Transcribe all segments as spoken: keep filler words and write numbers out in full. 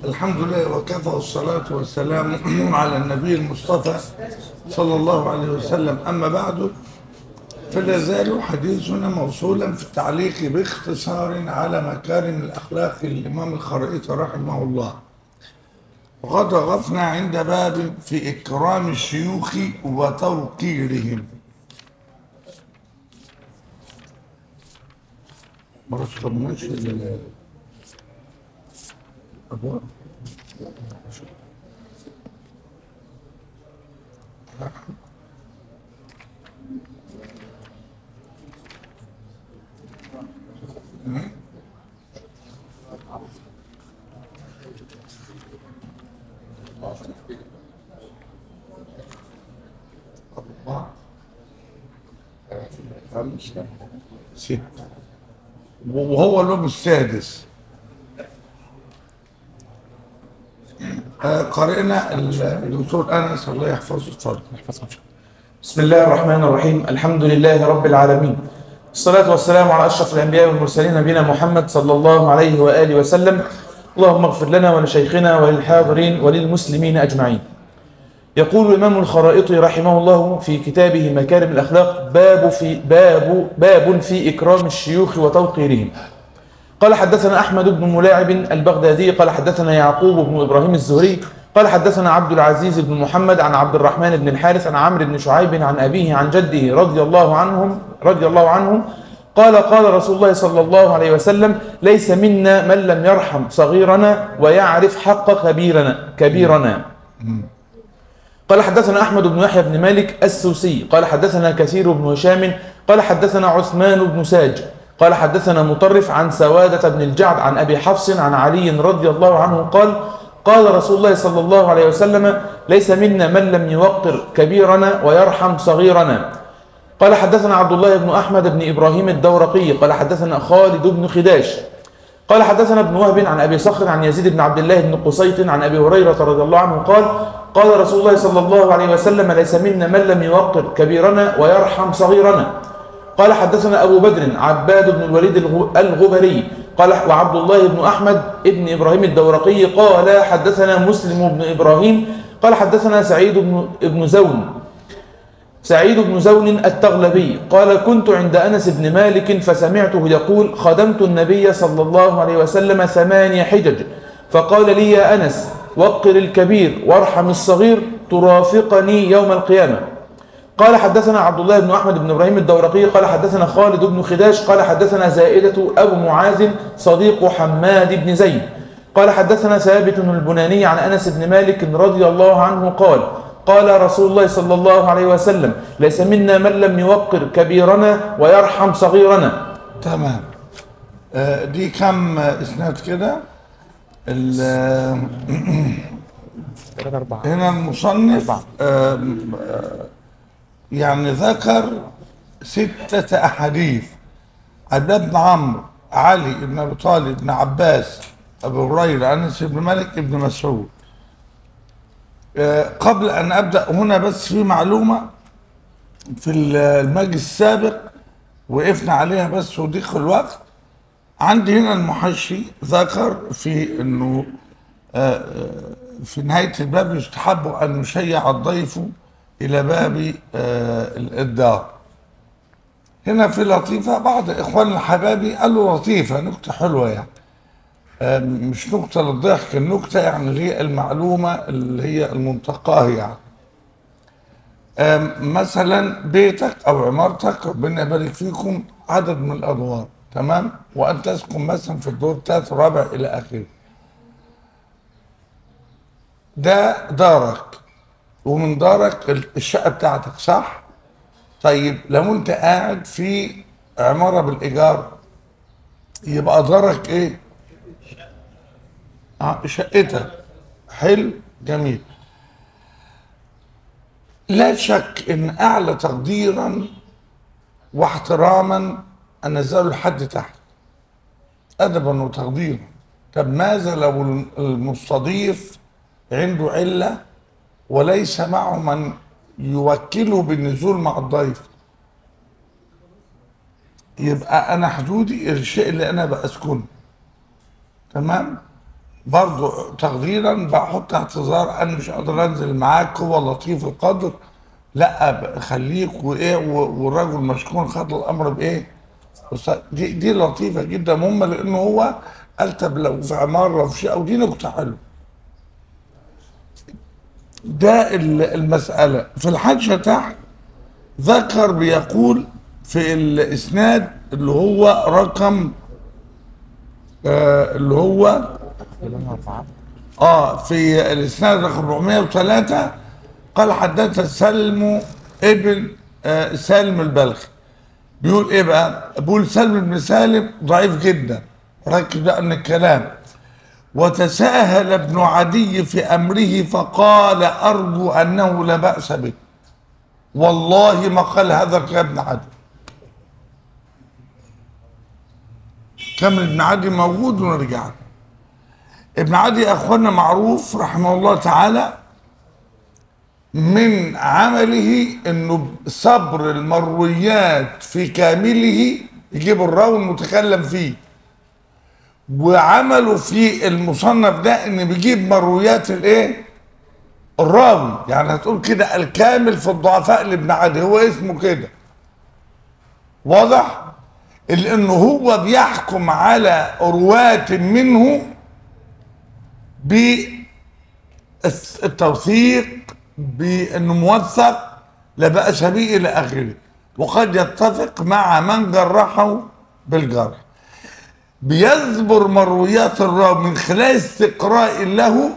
الحمد لله وكفى والصلاة والسلام على النبي المصطفى صلى الله عليه وسلم. أما بعد، فلا يزال حديثنا موصولا في التعليق باختصار على مكارم الأخلاق للإمام الخرائطي رحمه الله. وقد وقفنا عند باب في إكرام الشيوخ وتوقيرهم. ما رسمناش الأبواب. أربعة خمسة ستة، وهو اليوم السادس. آه، قرأنا الدكتور أنس الله يحفظه. اتفضل. بسم الله الرحمن الرحيم. الحمد لله رب العالمين، الصلاة والسلام على أشرف الأنبياء والمرسلين نبينا محمد صلى الله عليه وآله وسلم. اللهم اغفر لنا ولشيخنا وللحاضرين وللمسلمين أجمعين. يقول الإمام الخرائطي رحمه الله في كتابه مكارم الأخلاق: باب في باب باب في إكرام الشيوخ وتوقيرهم. قال حدثنا أحمد بن ملاعب البغدادي قال حدثنا يعقوب بن إبراهيم الزهري قال حدثنا عبد العزيز بن محمد عن عبد الرحمن بن الحارث عن عمرو بن شعيب عن أبيه عن جده رضي الله عنهم رضي الله عنهم قال قال رسول الله صلى الله عليه وسلم: ليس منا من لم يرحم صغيرنا ويعرف حق كبيرنا كبيرنا. قال حدثنا أحمد بن يحيى بن مالك السوسي قال حدثنا كثير بن هشام قال حدثنا عثمان بن ساج قال حدثنا مطرف عن سوادة بن الجعد عن أبي حفص عن علي رضي الله عنه قال قال رسول الله صلى الله عليه وسلم: ليس منا من لم يوقر كبيرنا ويرحم صغيرنا. قال حدثنا عبد الله بن أحمد بن إبراهيم الدورقي قال حدثنا خالد بن خداش قال حدثنا ابن وهب عن أبي صخر عن يزيد بن عبد الله بن قسيط عن أبي هريرة رضي الله عنه قال قال رسول الله صلى الله عليه وسلم: ليس منا من لم يوقر كبيرنا ويرحم صغيرنا. قال حدثنا أبو بدر عباد بن الوليد الغبري قال وعبد الله بن أحمد بن إبراهيم الدورقي قال حدثنا مسلم بن إبراهيم قال حدثنا سعيد بن ابن زون سعيد بن زون التغلبي قال كنت عند أنس بن مالك فسمعته يقول: خدمت النبي صلى الله عليه وسلم ثمانية حجج، فقال لي يا أنس: وقر الكبير وارحم الصغير ترافقني يوم القيامة. قال حدثنا عبد الله بن أحمد بن إبراهيم الدورقي قال حدثنا خالد بن خداش قال حدثنا زائدة أبو معاذ صديق حماد بن زيد قال حدثنا ثابت البناني عن أنس بن مالك رضي الله عنه قال قال رسول الله صلى الله عليه وسلم: ليس منا من لم يوقر كبيرنا ويرحم صغيرنا. تمام. آه، دي كم اسناد كده؟ هنا المصنف آه يعني ذكر ستة أحاديث: عبد الله بن عمرو، علي بن أبي طالب، بن عباس، أبو هريرة، أنس بن مالك، ابن مسعود. قبل أن أبدأ هنا بس في معلومة في المجلس السابق وقفنا عليها بس وضيق الوقت. عندي هنا المحشي ذكر في أنه في نهاية الباب يستحب أن يشيع الضيف إلى باب الدار. هنا في لطيفة بعض إخوان الحبابي قالوا لطيفة نكتة حلوة، يعني مش نكتة للضحك، النكتة يعني هي المعلومة اللي هي المنتقاه. يعني مثلا بيتك أو عمارتك ربنا يبارك فيكم عدد من الأدوار، تمام، وأنت تسكن مثلا في الدور الثالث الرابع إلى آخره. ده دارك ومن دارك الشقة بتاعتك، صح؟ طيب لو انت قاعد في عمارة بالإيجار يبقى دارك ايه؟ اه شقتك. حلو، جميل. لا شك ان اعلى تقديرا واحتراما ان نزله لحد تحت ادبا وتقديرا. طب ماذا لو المستضيف عنده علة وليس معه من يوكله بالنزول مع الضيف؟ يبقى انا حدودي الشيء اللي انا بسكنه، تمام. برضو تقديرا بحط اعتذار انا مش قادر انزل معاك، هو لطيف القدر، لا خليك وايه والراجل مشكور خد الامر بايه. بس دي دي لطيفه جدا مهمه، لانه هو قال طب لو في عماره في شيء او دي نكته حلوه. ده المساله. في الحاشيه تحت ذكر بيقول في الاسناد اللي هو رقم آه اللي هو اه في الاسناد رقم أربعمائة وثلاثة قال حدثنا سلم ابن آه سالم البلخي. بيقول ايه بقى؟ بيقول سلم بن سالم ضعيف جدا، ركز بقى من الكلام. وتساهل ابن عدي في امره فقال ارجو انه لا باس به. والله ما قال هذا يا ابن عدي. كامل ابن عدي موجود ونرجع له. ابن عدي اخوانا معروف رحمه الله تعالى من عمله انه صبر المرويات في كامله يجيب الراوي المتكلم فيه، وعمله في المصنف ده ان بيجيب مرويات الايه الراوي. يعني هتقول كده الكامل في الضعفاء لابن عدي، هو اسمه كده واضح، لانه هو بيحكم على رواة منه بالتوثيق، بانه موثق لا بأس به الى اخره، وقد يتفق مع من جرحه بالجرح. بيذبر مرويات الراوي من خلال استقراء له،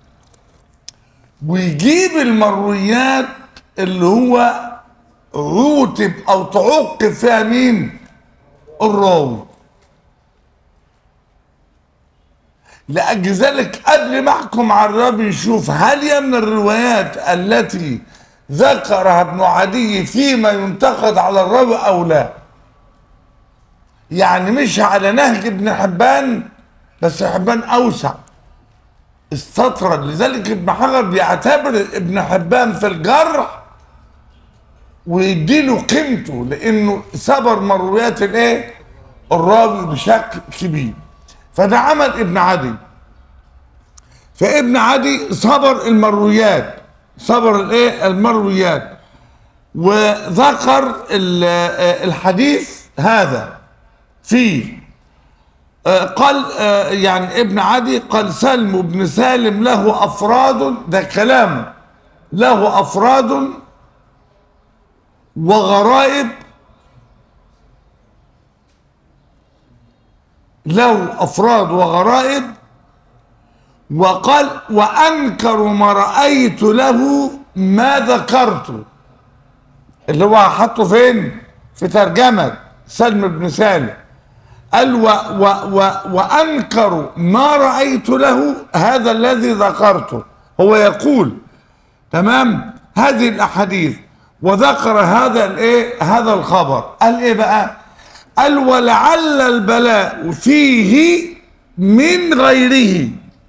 ويجيب المرويات اللي هو عوتب او تعقب فيها مين؟ الراوي. لأجل ذلك قبل ما احكم على الراوي يشوف هل هي من الروايات التي ذكرها ابن عدي فيما ينتقد على الراوي او لا. يعني مش على نهج ابن حبان، بس حبان اوسع استطرد. لذلك ابن حجر بيعتبر ابن حبان في الجرح ويديله قيمته، لانه صبر مرويات الايه الراوي بشكل كبير. فده عمل ابن عدي. فابن عدي صبر المرويات، صبر الايه المرويات، وذكر الحديث هذا فيه. قال يعني ابن عدي قال سلم بن سالم له افراد، ده كلامه، له افراد وغرائب، له افراد وغرائب. وقال وانكر ما رايت له ما ذكرته، اللي هو حطه فين؟ في ترجمه سلم بن سالم. قال و و و وانكر ما رايت له هذا الذي ذكرته. هو يقول تمام هذه الاحاديث وذكر هذا الايه هذا الخبر. قال ايه بقى؟ قال ولعل البلاء فيه من غيره.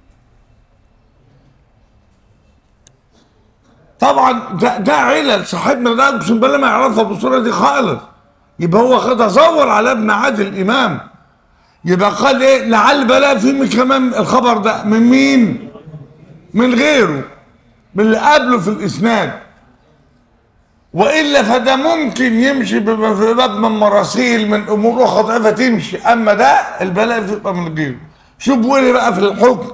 طبعا ده, ده علل صاحبنا ده اقسم بالله ما يعرفها بالصوره دي خالص. يبقى هو خد تصور على ابن عدي الامام. يبقى قال ايه؟ لعل البلاء فيه كمان الخبر ده من مين؟ من غيره، من اللي قبله في الاسناد. والا فده ممكن يمشي في باب من مراسيل من امور اخرى ضعيفه تمشي، اما ده البلاء بيبقى من غيره. شوف بيقول بقى في الحكم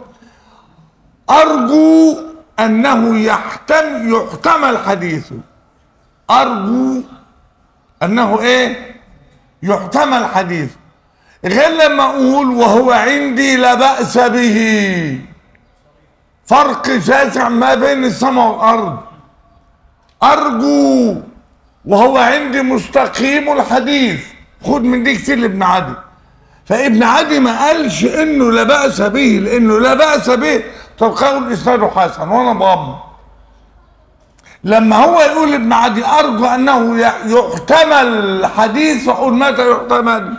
ارجو انه يحتمل يحتمل حديثه. ارجو انه ايه؟ يحتمل حديثه، غير لما اقول وهو عندي لا باس به. فرق شاسع ما بين السماء والارض. ارجو وهو عندي مستقيم الحديث. خد من دي كتير لابن عدي. فابن عدي ما قالش انه لا باس به، لانه لا باس به طب قول اسناده حسن وانا مغمض. لما هو يقول ابن عدي ارجو انه يحتمل حديث، اقول متى يحتمل؟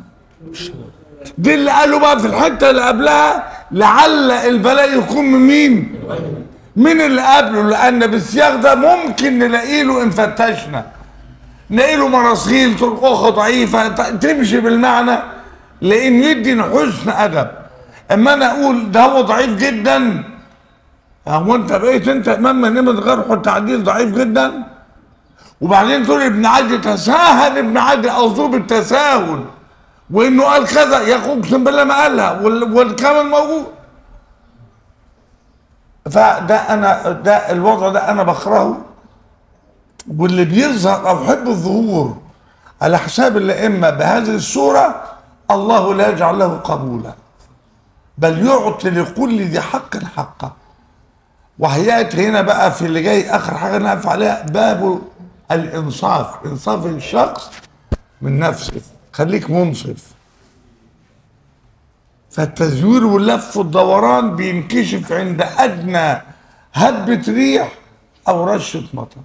دي اللي قالوا بقى في الحته اللي قبلها لعل البلاء يكون من مين؟ من اللي قبله، لان بالسياق ده ممكن نلاقي له ان فتشنا نلاقي له مراسيل طرق اخرى ضعيفه تمشي بالمعنى، لان يدي حسن ادب. اما انا اقول ده هو ضعيف جدا، هو انت بقيت انت امام من نمط جرح والتعديل ضعيف جدا؟ وبعدين تقول ابن عدي تساهل، ابن عدي اوصوه بالتساهل وانه قال كذا، يا اخو اقسم بالله ما قالها والكامل موجود. فده انا ده الوضع ده انا بكرهه، واللي بيظهر او يحب الظهور على حساب الائمه بهذه الصوره الله لا يجعل له قبولا، بل يعطي لكل ذي حق حقه. وهياتي هنا بقى في اللي جاي اخر حاجه نقف عليها باب الانصاف، انصاف الشخص من نفسه، خليك منصف. فالتزوير واللف والدوران بينكشف عند ادنى هبه ريح او رشه مطر.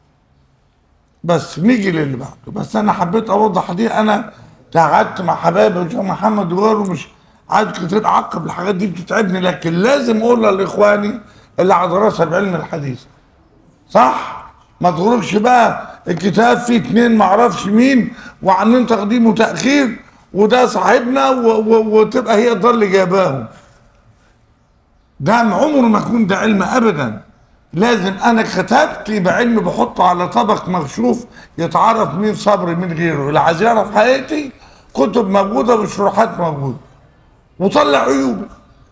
بس نيجي للي بعده. بس انا حبيت اوضح دي، انا قعدت مع حبايبي وشيخ محمد وغيره، مش عايز كتير اعقب الحاجات دي بتتعبني، لكن لازم اقولها لاخواني اللي على دراسه بعلم الحديث. صح؟ ما تغرقش بقى الكتاب فيه اتنين معرفش مين وعاملين تقديم وتاخير وده صاحبنا وتبقى هي الضال اللي جايباهم. ده عمره ما يكون ده علم ابدا. لازم انا كتبت يبقى علم بحطه على طبق مكشوف يتعرف مين صبري من غيره. اللي عايز يعرف حقيقتي كتب موجوده وشروحات موجوده وطلع عيوبي.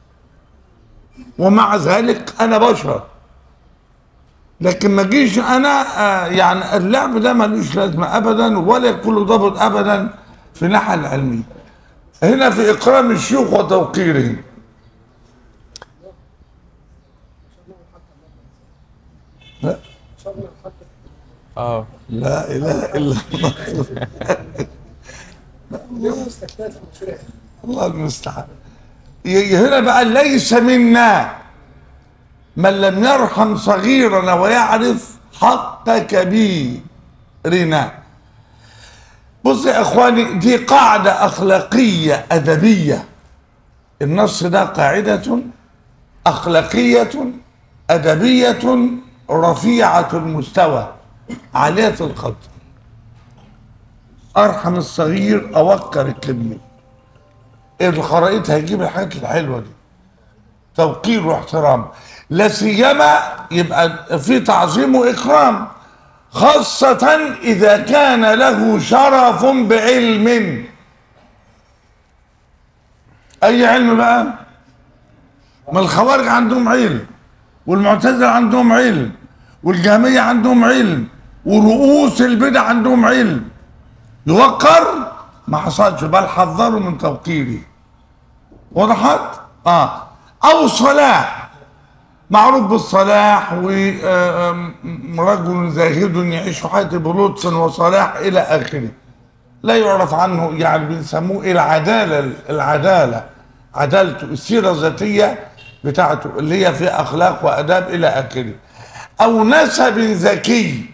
ومع ذلك انا بشر، لكن ما جيش انا آه يعني اللعب ده ملوش لازمه ابدا ولا يكون له ضابط ابدا في الناحيه العلميه. هنا في اكرام الشيوخ وتوقيرهم. لا اه لا اله الا الله. الله المستعان. هنا بقى ليس منا من لم يرحم صغيرنا ويعرف حق كبيرنا. بص يا اخواني، دي قاعده اخلاقيه ادبيه. النص ده قاعده اخلاقيه ادبيه رفيعه المستوى عاليه القدر. ارحم الصغير اوقر الكبير. الخرائط هيجيب الحاجات الحلوه دي، توقير واحترام، لا سيما يبقى في تعظيم واكرام، خاصه اذا كان له شرف بعلم. اي علم بقى؟ ما الخوارج عندهم علم، والمعتزله عندهم علم، والجهميه عندهم علم، ورؤوس البدع عندهم علم. يوقر؟ ما حصلش، بل حذروا من توقيره. وضحت؟ اه. او صلاح، معروف بالصلاح، ورجل زاهد يعيش حياة بلطف وصلاح الى اخره. لا يعرف عنه، يعني بنسموه العداله، العداله عدالته، السيره الذاتيه بتاعته اللي هي فيها اخلاق واداب الى اخره. او نسب ذكي،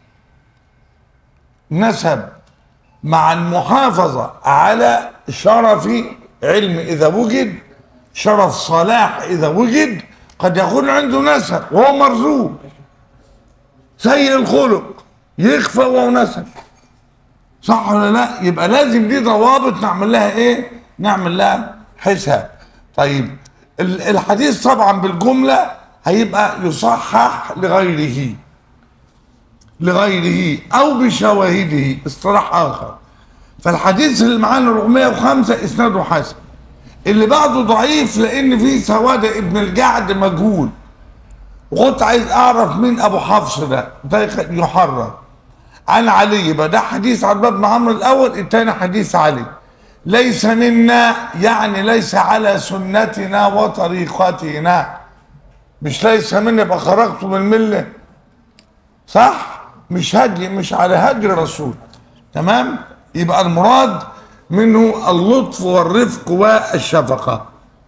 نسب مع المحافظة على شرف علم إذا وجد، شرف صلاح إذا وجد. قد يكون عنده نسب وهو مرزوق سيء الخلق يخفى وهو نسب، صح ولا لا؟ يبقى لازم دي ضوابط نعمل لها ايه؟ نعمل لها حساب. طيب الحديث طبعا بالجملة هيبقى يصحح لغيره، لغيره او بشواهده، اصطلاح اخر. فالحديث اللي معانا أربعمائة وخمسة اسناده حسن. اللي بعده ضعيف لان فيه سواد ابن الجعد مجهول، وكنت عايز اعرف مين ابو حفص ده، ده يحرر. عن علي، يبقى ده حديث عبد بن عمرو الاول، الثاني حديث علي. ليس منا يعني ليس على سنتنا وطريقتنا، مش ليس منا يبقى خرجت من المله، صح؟ مش هدي، مش على هدي الرسول، تمام؟ يبقى المراد منه اللطف والرفق والشفقه.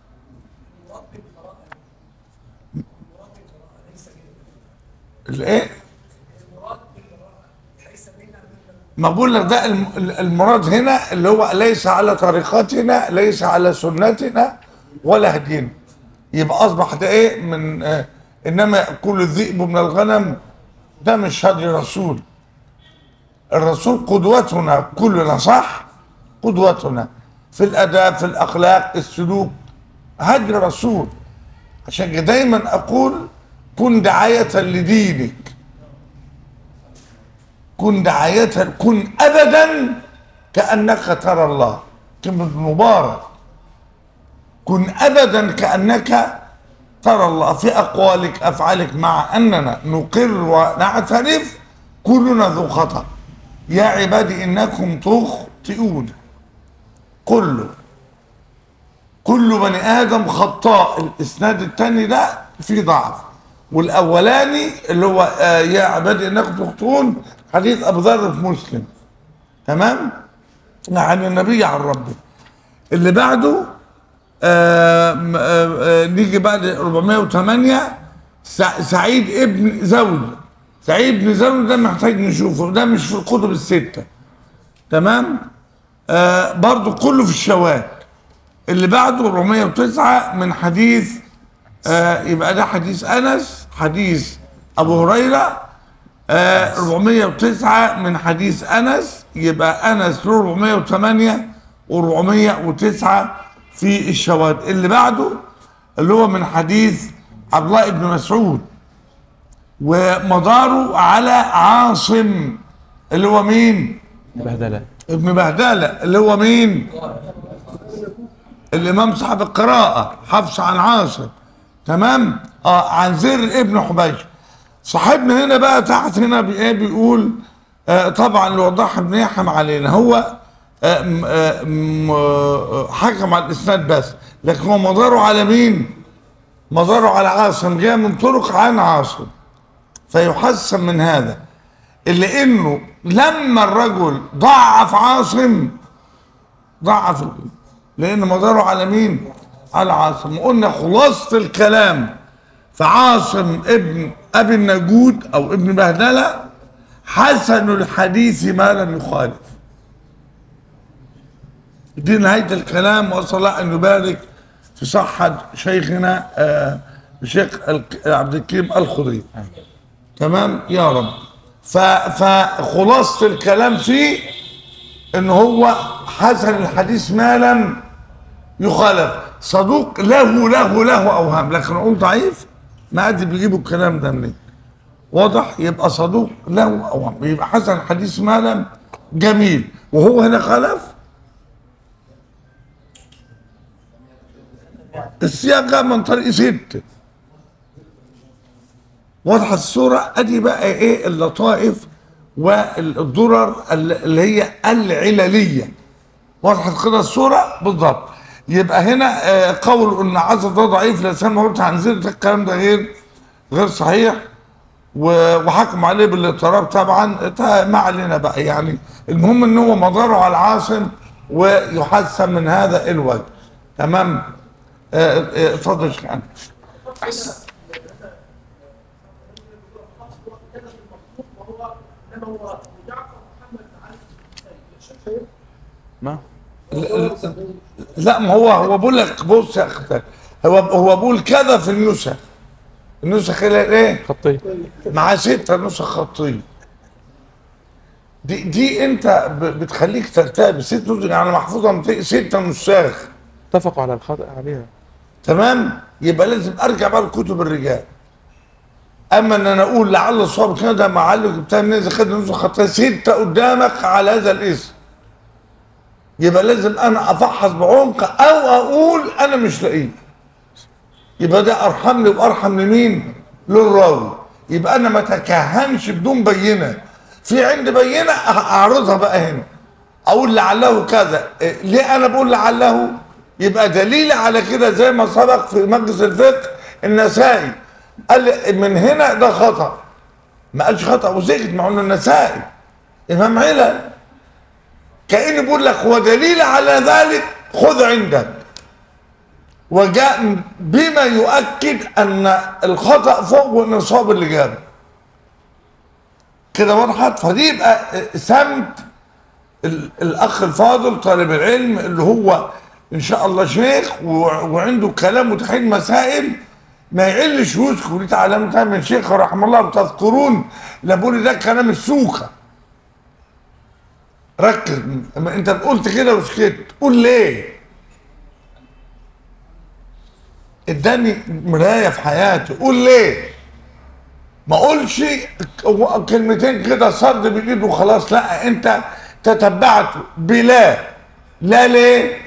الايه؟ ما بقول لك ده المراد هنا اللي هو ليس على طريقتنا، ليس على سنتنا ولا هدينا. يبقى اصبح ده ايه؟ من آه انما ياكل الذئب من الغنم، ده مش هدي رسول. الرسول قدوتنا كلنا، صح؟ قدوتنا في الاداب، في الاخلاق، السلوك، هدي رسول. عشان كده دايما اقول كن دعاية لدينك، كن دعاية، كن ابدا كأنك ترى الله. كلمة مبارك، كن ابدا كأنك ترى الله في اقوالك افعالك، مع اننا نقر ونعترف كلنا ذو خطأ. يا عبادي انكم تخطئون، كله كل بني ادم خطاء. الاسناد الثاني ده فيه ضعف، والاولاني اللي هو آه يا عبادي انكم تخطئون حديث ابو ذر في مسلم، تمام، عن النبي عن ربه. اللي بعده آه آه آه نيجي بعد أربعمائة وثمانية سع سعيد ابن زوج. سعيد بن زوج ده محتاج نشوفه، ده مش في الكتب الستة، تمام. آه برضو كله في الشواذ. اللي بعده أربعمائة وتسعة من حديث آه يبقى ده حديث انس، حديث ابو هريره. آه أربعمائة وتسعة من حديث انس، يبقى انس له أربعمائة وثمانية وأربعمائة وتسعة في الشواذ. اللي بعده اللي هو من حديث عبد الله بن مسعود، ومداره على عاصم اللي هو مين؟ بهدلة ابن بهدلة اللي هو مين؟ الامام صاحب القراءة، حفص عن عاصم، تمام. اه عن زر ابن حبيش. صاحبنا هنا بقى تحت هنا بايه بيقول آه طبعا اللي وضحها ابن يحيى علينا هو آه م آه م آه حكم على الاسناد بس، لكن هو مداره على مين؟ مداره على عاصم، جاء من طرق عن عاصم، فيحسن من هذا. اللي انه لما الرجل ضعف عاصم ضعف، لان مداره على مين؟ على عاصم. وقلنا خلاصة الكلام فعاصم ابن ابي النجود او ابن بهدلة حسن الحديث ما لم يخالف. دي نهاية الكلام، وصل الله ان يبارك في صحة شيخنا آه الشيخ عبد الكريم الخضري، تمام يا رب. فخلاصة الكلام فيه ان هو حسن الحديث ما لم يخالف. صدوق له له له اوهام، لكن اقول ضعيف ما ادري بيجيبوا الكلام ده منين. واضح؟ يبقى صدوق له اوهام، يبقى حسن الحديث ما لم جميل. وهو هنا خلف السياق من طريق ست. واضحه الصوره؟ ادي بقى ايه اللطائف والضرر اللي هي العلليه. وضحت كده الصوره بالضبط. يبقى هنا قول ان عزل ده ضعيف لسان ما قلت هنزل الكلام ده غير غير صحيح، وحكم عليه بالاضطراب طبعا. ما علينا بقى يعني، المهم ان هو مداره على العاصم ويحسن من هذا الوجه، تمام. اتفضل يا شيخ. احسن. ما لا ما هو هو بقول لك بص يا اخي، هو هو بقول كذا في النسخ. النسخ ايه؟ خطيه مع ستة نسخ خطيه. دي دي انت بتخليك ترتاب ست نسخ يعني محفوظه من ستة نساخ اتفقوا على الخطأ عليها، تمام. يبقى لازم ارجع بقى لكتب الرجال. اما ان انا اقول لعل الصواب كده مع علق بتاع الناس خد نسخ خطيه ستة قدامك على هذا الاسم، يبقى لازم انا افحص بعمق او اقول انا مش لاقيه. يبقى ده ارحمني وارحم لمين؟ للراوي. يبقى انا ما اتكهنش بدون بينه. في عندي بينه اعرضها بقى هنا، اقول لعله كذا. إيه ليه انا بقول لعله؟ يبقى دليل على كده زي ما سبق في مجلس الفقه النسائي قال من هنا ده خطأ، ما قالش خطأ وسكت، مع انه النسائي امام علل. كأني بقول لك ودليل على ذلك خذ عندك، وجاء بما يؤكد ان الخطأ فوق والنصاب اللي جابه كده. وضحت؟ فدي يبقى سمت الاخ الفاضل طالب العلم اللي هو ان شاء الله شيخ وعنده كلام وتحليل مسائل، ما يعلش ويذكر. ودي تعلمتها من شيخ رحمه الله، بتذكرون لابولي ده كلام السوخه. ركز، انت قلت كده وسكت، قول ليه؟ اداني مرايه في حياتي. قول ليه؟ ما اقولش كلمتين كده صد بالايد وخلاص، لا، انت تتبعته بلا. لا ليه؟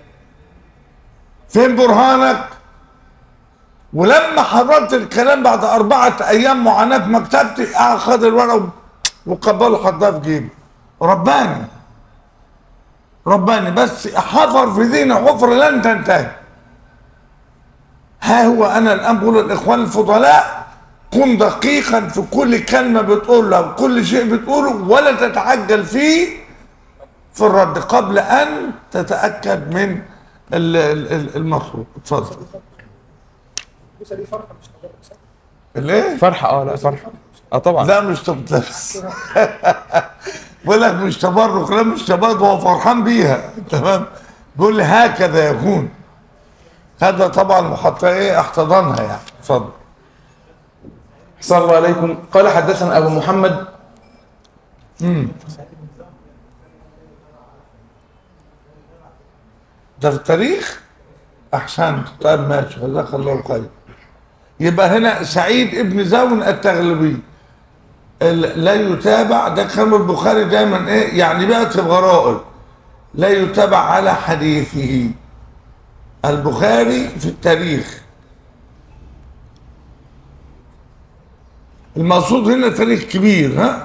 فين برهانك؟ ولما حضرت الكلام بعد أربعة أيام معاناة في مكتبتي، أخذ الورقة وقبله حطها في جيبي. رباني رباني بس حفر في ذهني حفرة لن تنتهي. ها هو أنا الآن بقول للإخوان الفضلاء: كن دقيقا في كل كلمة بتقولها وكل شيء بتقوله، ولا تتعجل فيه في الرد قبل أن تتأكد من المطلوب. اتفضل. ليه؟ فرحه اه لا فرحه اه طبعا. لا مش تبرك. بقول لك مش تبرك، لا مش تبرك، هو فرحان بيها. تمام. بيقول لي هكذا يكون. هذا طبعا وحتى ايه احتضنها يعني. اتفضل. أحسن الله عليكم. قال حدثنا ابو محمد. امم ده في التاريخ. احسنت. طيب ماشي، جزاك الله خير. يبقى هنا سعيد ابن زون التغلبي لا يتابع. ده كلام البخاري دايما ايه يعني بيأتي بغرائب. لا يتابع على حديثه. البخاري في التاريخ، المقصود هنا تاريخ كبير. ها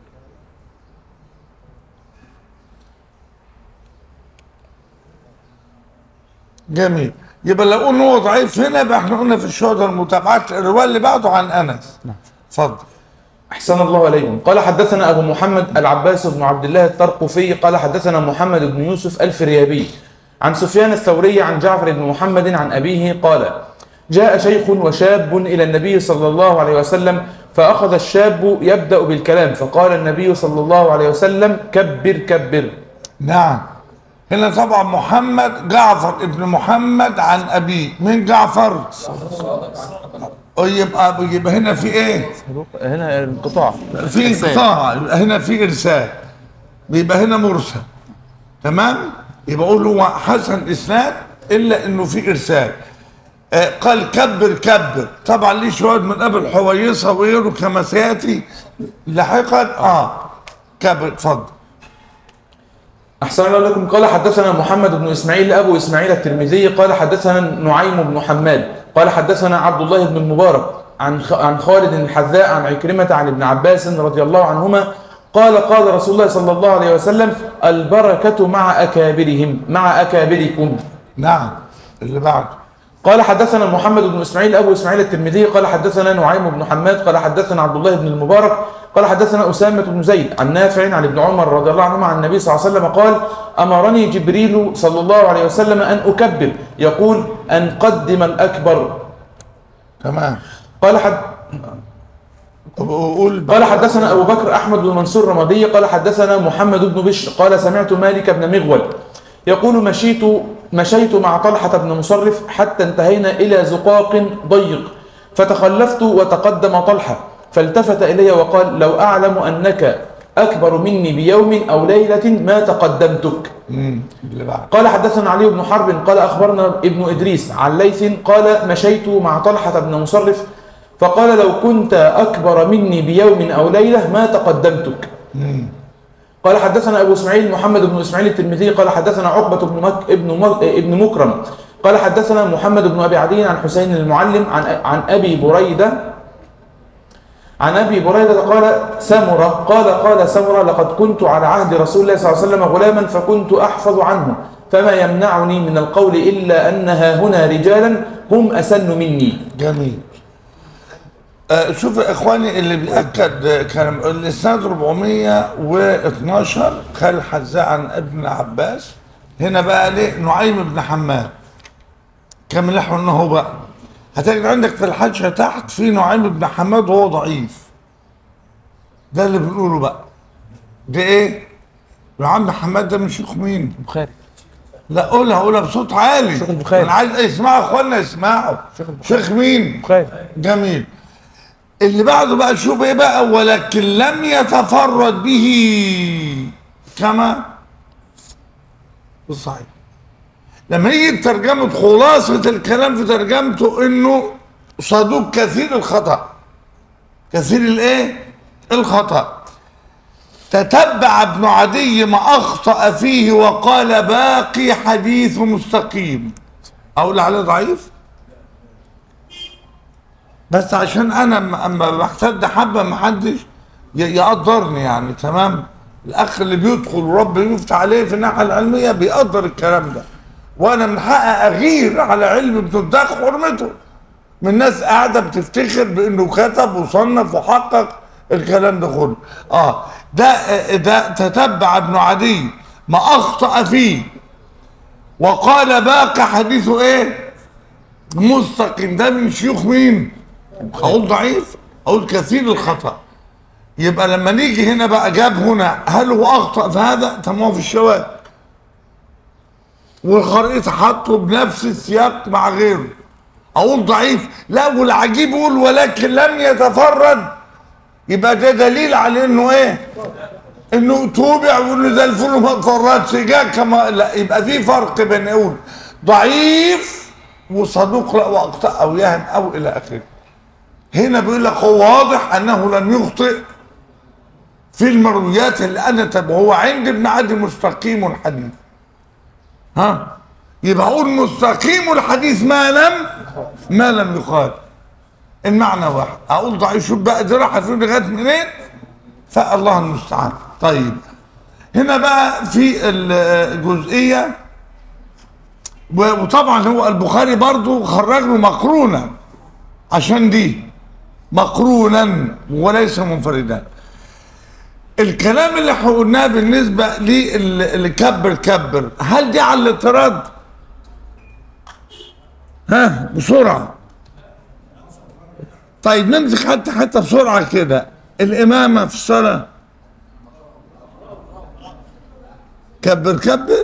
جميل. يبقى لو قلنا هو ضعيف هنا يبقى احنا قلنا في الشهداء المتابعات. الروايه اللي بعده عن انس. نعم. اتفضل. أحسن الله عليكم. قال حدثنا أبو محمد العباس بن عبد الله الترقفي قال حدثنا محمد بن يوسف الفريابي عن سفيان الثوري عن جعفر بن محمد عن أبيه قال: جاء شيخ وشاب إلى النبي صلى الله عليه وسلم، فأخذ الشاب يبدأ بالكلام، فقال النبي صلى الله عليه وسلم: كبر كبر. نعم. هنا طبعا محمد جعفر ابن محمد عن أبيه. مين جعفر؟ يبقى يبقى هنا في ايه؟ هنا انقطاع، في انقطاع، هنا في ارسال، بيبقى هنا مرسل. تمام؟ يبقى اقول هو حسن اسناد الا انه في ارسال. آه قال كبر كبر. طبعا ليه شواهد من ابي حويصه وغيره كما سياتي لاحقا. اه كبر. اتفضل. أحسن الله لكم. قال حدثنا محمد بن إسماعيل أبو إسماعيل الترمذي قال حدثنا نعيم بن حماد قال حدثنا عبد الله بن المبارك عن عن خالد الحذاء عن عكرمة عن ابن عباس رضي الله عنهما قال: قال رسول الله صلى الله عليه وسلم: البركة مع أكابرهم مع أكابركم. نعم. اللي بعده. قال حدثنا محمد بن إسماعيل أبو إسماعيل الترمذي قال حدثنا نعيم بن حماد قال حدثنا عبد الله بن المبارك قال حدثنا أسامة بن زيد عن نافع عن ابن عمر رضي الله عنهما عن النبي صلى الله عليه وسلم قال: أمرني جبريل صلى الله عليه وسلم أن أكبر، يقول: أن قدم الأكبر. تمام. قال حد قول. قال حدثنا أبو بكر أحمد بن منصور رمادي قال حدثنا محمد بن بشر قال: سمعت مالك بن مغول يقول: مشيت مشيت مع طلحة بن مصرف حتى انتهينا إلى زقاق ضيق، فتخلفت وتقدم طلحة، فالتفت إلي وقال: لو أعلم أنك أكبر مني بيوم أو ليلة ما تقدمتك. قال حدثنا علي بن حرب قال أخبرنا ابن إدريس عن ليث قال: مشيت مع طلحة بن مصرف فقال: لو كنت أكبر مني بيوم أو ليلة ما تقدمتك. قال حدثنا أبو إسماعيل محمد بن إسماعيل الترمذي قال حدثنا عقبة بن مك ابن مك ابن مكرم قال حدثنا محمد بن أبي عدي عن حسين المعلم عن عن أبي بريدة عن أبي بريدة قال: سمرة قال قال سمرة: لقد كنت على عهد رسول الله صلى الله عليه وسلم غلاما فكنت أحفظ عنه، فما يمنعني من القول إلا أن ها هنا رجالا هم أسن مني. جميل. آه شوف يا إخواني اللي بيأكد كان الإسناد أربعمائة واثناشر خال الحذاء عن ابن عباس. هنا بقى ليه نعيم بن حماد كم نحو أنه بقى هتجد عندك في الحاشية تحت في نعيم بن حماد وهو ضعيف. ده اللي بنقوله بقى. ده ايه؟ نعيم بن حماد ده من شيخ مين؟ البخاري. لا قولها قولها بصوت عالي. شيخ البخاري. انا عايز اسمعوا اخوانا يسمعوا. شيخ مين؟ البخاري. جميل. اللي بعده بقى شوف ايه بقى: ولكن لم يتفرد به كما الصحيح. لما يجي ترجمة خلاصة الكلام في ترجمته انه صدوق كثير الخطأ، كثير الايه؟ الخطأ. تتبع ابن عدي ما اخطأ فيه وقال باقي حديث مستقيم. اقول عليه ضعيف بس عشان انا اما بحتد حبه ما حدش يقدرني يعني. تمام. الاخ اللي بيدخل ورب يفتح عليه في الناحيه العلميه بيقدر الكلام ده، وانا من حقي اغير على علم بتدخل حرمته من ناس قاعده بتفتخر بانه كتب وصنف وحقق الكلام ده كله. اه ده ده تتبع ابن عدي ما اخطأ فيه وقال باقي حديثه ايه؟ مستقيم. ده من شيوخ مين؟ اقول ضعيف؟ اقول كثير الخطأ. يبقى لما نيجي هنا بقى جاب هنا هل هو اخطأ في هذا؟ تمام في الشواذ والخريطة حطه بنفس السياق مع غيره. اقول ضعيف؟ لا. والعجيب يقول ولكن لم يتفرد، يبقى ده دليل على انه ايه؟ انه توبع وانه زي الفل ما اتفردش جاء كما لا. يبقى في فرق بين يقول ضعيف وصدوق لا واخطأ او يهم او الى اخره. هنا بيقول لك هو واضح انه لم يخطئ في المرويات اللي انا تبع هو عند ابن عدي مستقيم الحديث. ها يبقى اقول مستقيم الحديث ما لم ما لم يخالف. المعنى واحد. اقول ضعيف شوف بقى دي راحت فين لغايه منين؟ فالله المستعان. طيب هنا بقى في الجزئيه، وطبعا هو البخاري برضو خرج له مقرونا عشان دي مقرونا وليس منفردا. الكلام اللي احنا قلناه بالنسبه للي كبر كبر هل دي على الاعتراض؟ ها بسرعه. طيب نمسك حتى حتى بسرعه كده. الامامه في الصلاه كبر كبر.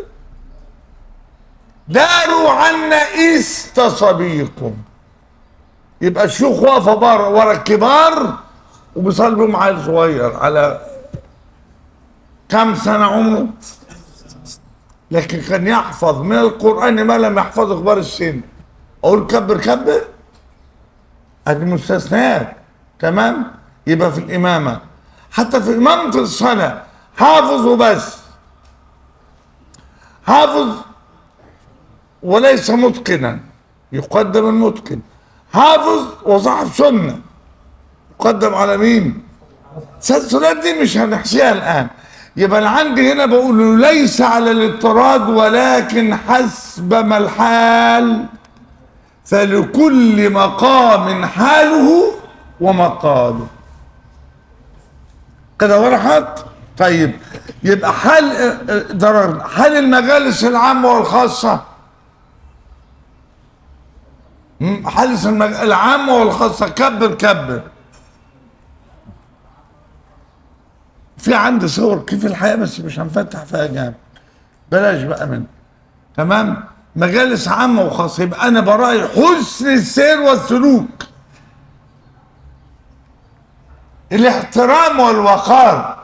داروا عنا استصبيكم. يبقى الشيوخ واقفه بره ورا الكبار وبيصلوا مع الصغير على كم سنه عمره، لكن كان يحفظ من القران ما لم يحفظه كبار السن. اقول كبر كبر ادي مستثنيات. تمام. يبقى في الامامه حتى في امامه الصلاه حافظ وبس، حافظ وليس متقنا يقدم المتقن، حافظ وصاحب سنه يقدم على مين؟ السلسلات دي مش هنحصيها الان. يبقى انا عندي هنا بقول له ليس على الاضطراد ولكن حسب ما الحال فلكل مقام حاله ومقاله. كده وضحت؟ طيب يبقى حال ضرر حال المجالس العامة والخاصة، حال العامة والخاصة كبر كبر. في عندي صور كيف الحياة بس مش هنفتح فيها جامد، بلاش بقى منه. تمام. مجالس عامة وخاصة يبقى أنا برأي حسن السير والسلوك، الاحترام والوقار.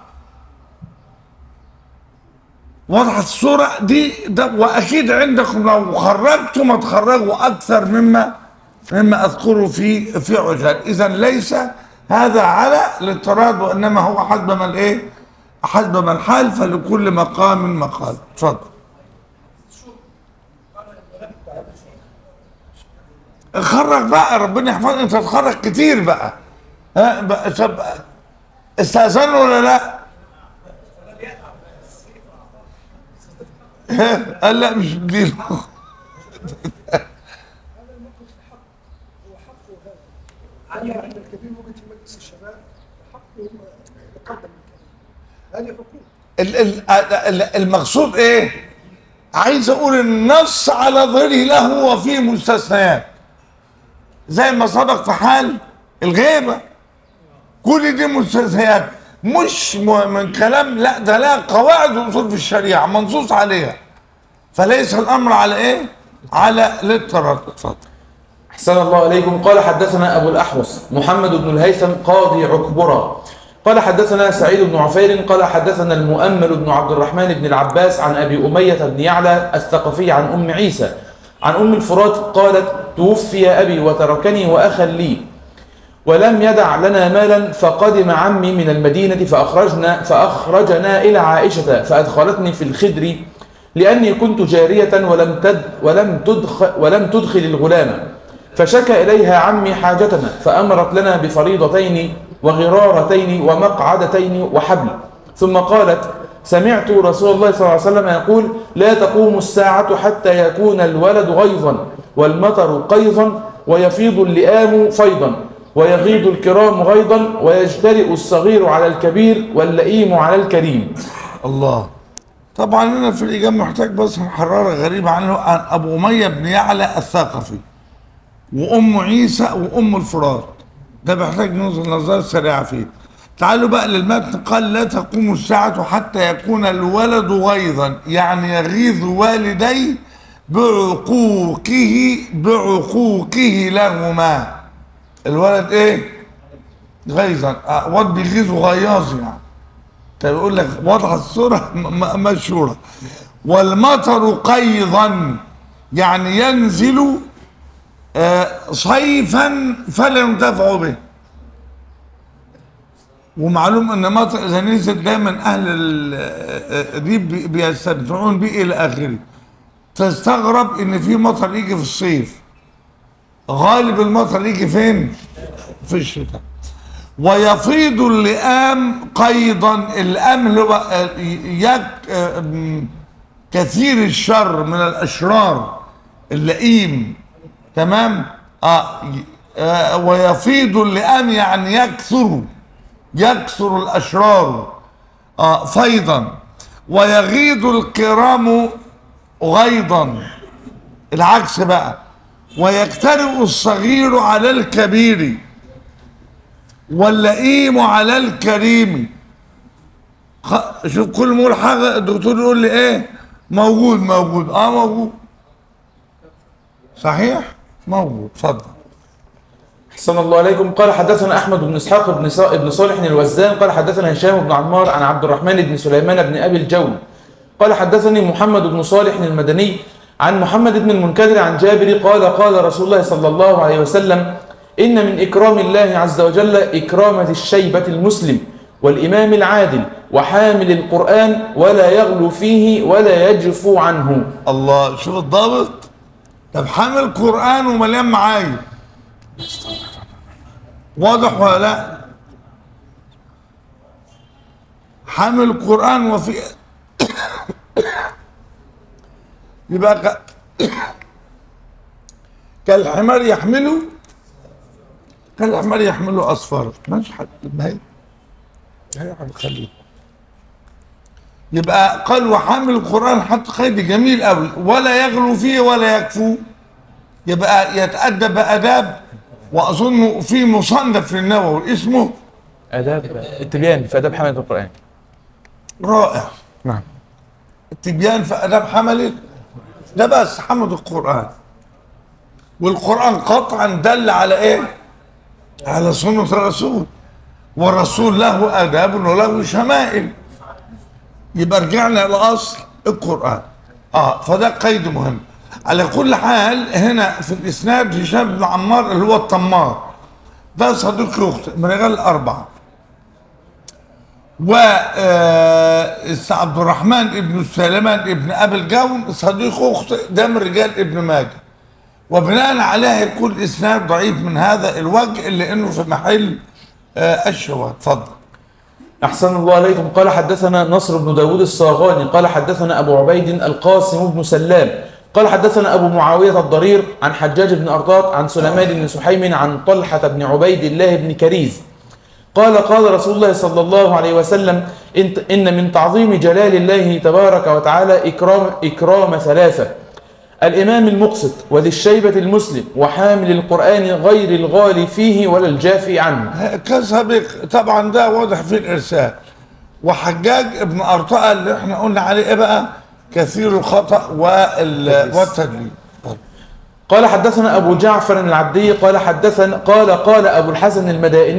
وضحت الصورة دي ده. وأكيد عندكم لو خرجتم ما تخرجوا أكثر مما مما أذكره في في عجال. إذا ليس هذا على الاضطراد وإنما هو حسب ما الإيه؟ حسب ما الحال فلكل مقام مقال. اتفضل. خرج بقى ربنا يحفظك. انت تخرج كتير بقى. ها بقى طب استأذنوا ولا لا؟ قال لا مش بديله. علي عند الكبير موجود في مجلس الشباب حقه يقدم هذه حقوق. المقصود ايه؟ عايز اقول النص على ظهره له وفيه مستثنيات زي ما سبق في حال الغيبه. كل دي مستثنيات مش من كلام، لا ده لا قواعد واصول في الشريعه منصوص عليها. فليس الامر على ايه؟ على الاضطراد. اتفضل. أحسن الله إليكم. قال حدثنا أبو الأحوص محمد بن الهيثم قاضي عكبرة قال حدثنا سعيد بن عفير قال حدثنا المؤمل بن عبد الرحمن بن العباس عن أبي أمية بن يعلى الثقفي عن أم عيسى عن أم الفرات قالت توفي أبي وتركني وأخا لي ولم يدع لنا مالا، فقدم عمي من المدينة فأخرجنا, فأخرجنا إلى عائشة فأدخلتني في الخدر لأني كنت جارية ولم, تد ولم, تدخل ولم تدخل الغلام، فشكى إليها عمي حاجتنا فأمرت لنا بفريضتين وغرارتين ومقعدتين وحبل، ثم قالت سمعت رسول الله صلى الله عليه وسلم يقول لا تقوم الساعة حتى يكون الولد غيظا والمطر قيظا ويفيض اللئام فيضا ويغيض الكرام غيضا ويجترئ الصغير على الكبير واللئيم على الكريم. الله. طبعا هنا في الإجابة محتاج بس محررة غريبة عنه، عن أبو أمية بن يعلى الثقفي وأم عيسى وأم الفرات، ده بيحتاج نظر نظرة سريعة فيه. تعالوا بقى للمتن. قال لا تقوم الساعة حتى يكون الولد غيظا، يعني يغيظ والديه بعقوقه بعقوقه لهما. الولد ايه؟ غيظا. آه واد بيغيظ غياظ يعني. طيب يقول لك واضحة الصورة مشهورة. والمطر قيظا يعني ينزل آه صيفا فلا ينتفع به. ومعلوم ان مطر اذا نزل دايما اهل الريف بيستمتعون به الى اخره. تستغرب ان في مطر يجي في الصيف، غالب المطر يجي فين؟ في الشتاء. ويفيض اللئام قيضا. اللئام اللي هو يك كثير الشر من الاشرار، اللئيم، تمام؟ اه, آه ويفيض اللئام يعني يكثر يكثر الاشرار آه فيضا. ويغيض الكرام غيضا، العكس بقى. ويجترئ الصغير على الكبير واللئيم على الكريم. شوف كل مول حاجه الدكتور يقول لي ايه؟ موجود موجود اه موجود صحيح موجود. اتفضل. أحسن الله عليكم. قال حدثنا أحمد بن إسحاق بن بن صالح الوزان قال حدثنا هشام بن عمار عن عبد الرحمن بن سليمان بن أبي الجول قال حدثني محمد بن صالح المدني عن محمد بن المنكدر عن جابر قال قال رسول الله صلى الله عليه وسلم إن من إكرام الله عز وجل إكرام ذي الشيبة المسلم والإمام العادل وحامل القرآن ولا يغلو فيه ولا يجفو عنه. الله. شوف الضابط. طب حامل قرآن ومليان معايب، واضح ولا لا؟ حامل القرآن وفي يبقى ك... كالحمار يحمله كالحمار يحمله أصفار. ماشي حد ما هي هي خليه. يبقى قال وحامل القرآن حط قيد جميل قوي، ولا يغلو فيه ولا يكفو. يبقى يتأدب بأداب. وأظن في مصنف للنووي اسمه آداب التبيان في آداب حملة القرآن. رائع. نعم. التبيان في آداب حملة، ده بس حمد القرآن. والقرآن قطعا دل على ايه؟ على سنة الرسول، والرسول له آداب وله شمائل. يبقى رجعنا لأصل القرآن. اه فده قيد مهم. على كل حال هنا في الإسناد هشام بن عمار اللي هو الطمار، ده صديق أخت من رجال الأربعة. و عبد الرحمن ابن سليمان ابن أبي الجون صديق أخت، ده من رجال ابن ماجه. وبناء عليها يكون الإسناد ضعيف من هذا الوجه اللي إنه في محل الشواهد. اتفضل. أحسن الله عليكم. قال حدثنا نصر بن داود الصاغاني قال حدثنا أبو عبيد القاسم بن سلام قال حدثنا أبو معاوية الضرير عن حجاج بن أرطاط عن سليمان بن سحيم عن طلحة بن عبيد الله بن كريز قال قال رسول الله صلى الله عليه وسلم إن من تعظيم جلال الله تبارك وتعالى إكرام, إكرام ثلاثة: الإمام المقسط وذي الشيبة المسلم وحامل القرآن غير الغالي فيه ولا الجافي عنه. كسبق طبعا ده واضح في الإرسال. وحجاج ابن أرطاء اللي احنا قلنا عليه ايه بقى؟ كثير الخطأ والتدليس. قال حدثنا أبو جعفر العبدي قال حدثنا قال قال أبو الحسن المدائني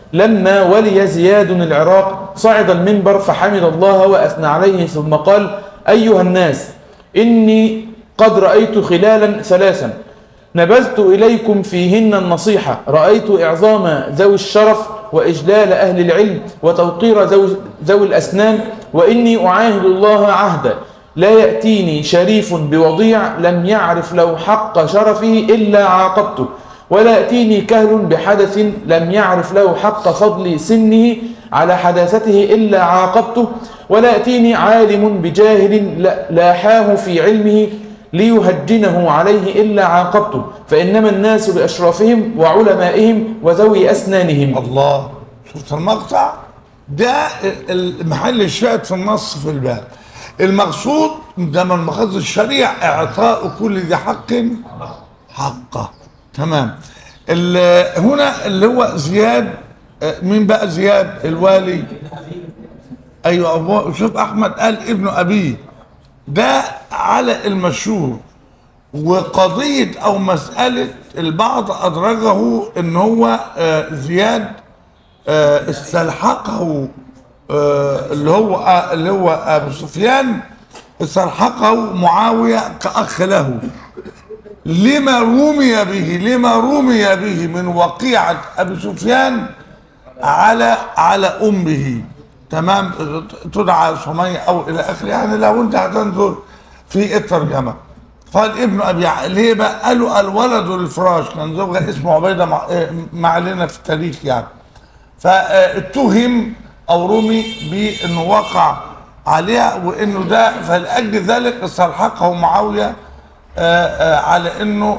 لما ولي زياد العراق صعد المنبر فحمد الله وأثنى عليه ثم قال: أيها الناس، إني قد رأيت خلالا ثلاثا نبذت إليكم فيهن النصيحة. رأيت إعظام ذوي الشرف وإجلال أهل العلم وتوقير ذوي, ذوي الأسنان، وإني أعاهد الله عهدا لا يأتيني شريف بوضيع لم يعرف له حق شرفه إلا عاقبته، ولا يأتيني كهل بحدث لم يعرف له حق فضل سنه على حداثته إلا عاقبته، ولا يأتيني عالم بجاهل لاحاه في علمه ليهجنه عليه إلا عاقبته، فإنما الناس بأشرافهم وعلمائهم وذوي أسنانهم. الله، شفت المقطع ده المحل الشاهد في النص في الباب. المقصود ده من مقاصد الشريعة إعطاء كل ذي حق حقه. تمام. هنا اللي هو زياد، مين بقى زياد الوالي؟ ايوه أبو، شوف احمد قال ابن ابيه، ده على المشهور. وقضية او مسألة البعض ادرجه ان هو زياد استلحقه اللي هو اللي هو ابو سفيان، استلحقه معاوية كأخ له لما رمي به لما رمي به من وقيعة ابي سفيان على على امه. تمام، تدعى سمية او الى اخره. يعني لو انت هتنظر في الترجمه قال ابن ابي، ليه بقى؟ قالوا الولد للفراش، كان زوجها اسمه عبيده، مع, مع علينا في التاريخ يعني. فاتهم او رمي بانه وقع عليها وانه ده، فلاجل ذلك استلحقه معاويه على انه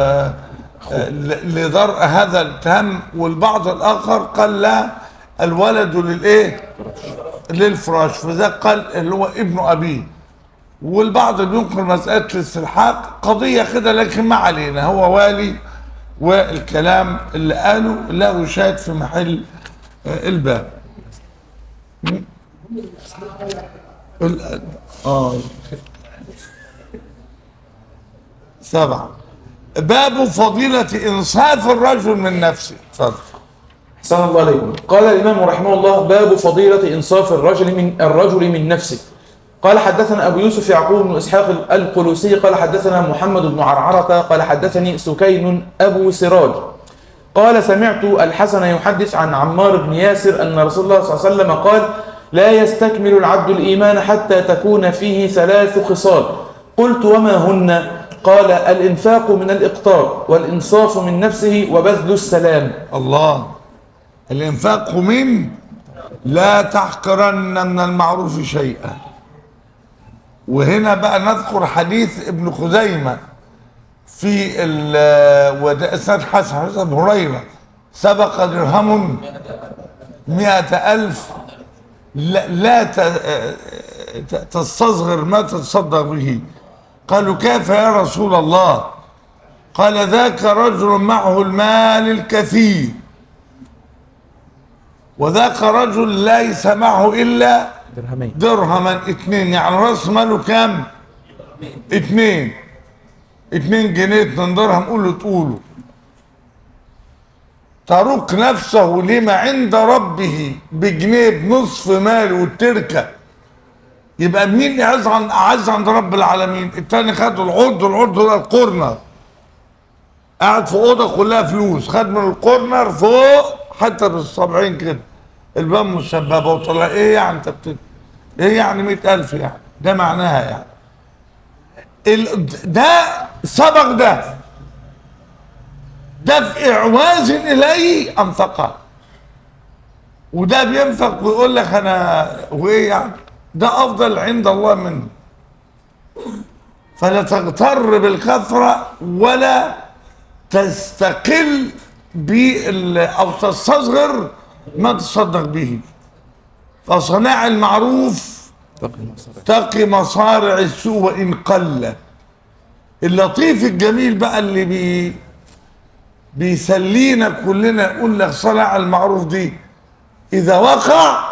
لضرء هذا الاتهام. والبعض الاخر قال لا، الولد للايه؟ للفراش، فذا قال اللي هو ابن ابيه. والبعض بينقل مساله الاستلحاق قضيه كده، لكن ما علينا، هو والي، والكلام اللي قاله له شاهد في محل الباب. اه سبعة، باب فضيلة إنصاف الرجل من نفسه. اتفضل. أحسن الله عليكم. قال الإمام رحمه الله: باب فضيلة إنصاف الرجل من الرجل من نفسه. قال حدثنا أبو يوسف يعقوب بن إسحاق القلوسي قال حدثنا محمد بن عرعرة قال حدثني سكين أبو سراج قال سمعت الحسن يحدث عن عمار بن ياسر أن رسول الله صلى الله عليه وسلم قال: لا يستكمل العبد الإيمان حتى تكون فيه ثلاث خصال. قلت: وما هن؟ قال: الإنفاق من الإقتار، والإنصاف من نفسه، وبذل السلام. الله، الإنفاق من لا تحقرن من المعروف شيئا. وهنا بقى نذكر حديث ابن خزيمة في وده اسناد حسن حديث ابو هريرة: سبق درهم مئة ألف لا, لا تستصغر ما تتصدق به. قالوا: كيف يا رسول الله؟ قال: ذاك رجل معه المال الكثير، وذاك رجل ليس معه إلا درهمين درهما اتنين، يعني راس ماله كام؟ اتنين اتنين جنيه، اتنين درهم، قولوا تقولوا. ترك نفسه لما عند ربه بجنيه بنصف ماله والتركه، يبقى مين اعز عن اعز عند رب العالمين؟ التاني خد العرض، العرض ده الكورنر، قاعد في اوضه كلها فلوس، خد من الكورنر فوق حتى بالصابعين كده الباب مسببه وطلع. ايه يعني انت بت... ايه يعني مئة ألف يعني؟ ده معناها يعني ال... ده سبق ده ده في اعواز اليه انفقه، وده بينفق ويقول لك انا وايه يعني؟ ده افضل عند الله منه. فلا تغتر بالكثره ولا تستقل بال او تستصغر ما تصدق به. فصناع المعروف تقي مصارع السوء وان قل. اللطيف الجميل بقى اللي بي بيسلينا كلنا، يقول لك صناع المعروف دي اذا وقع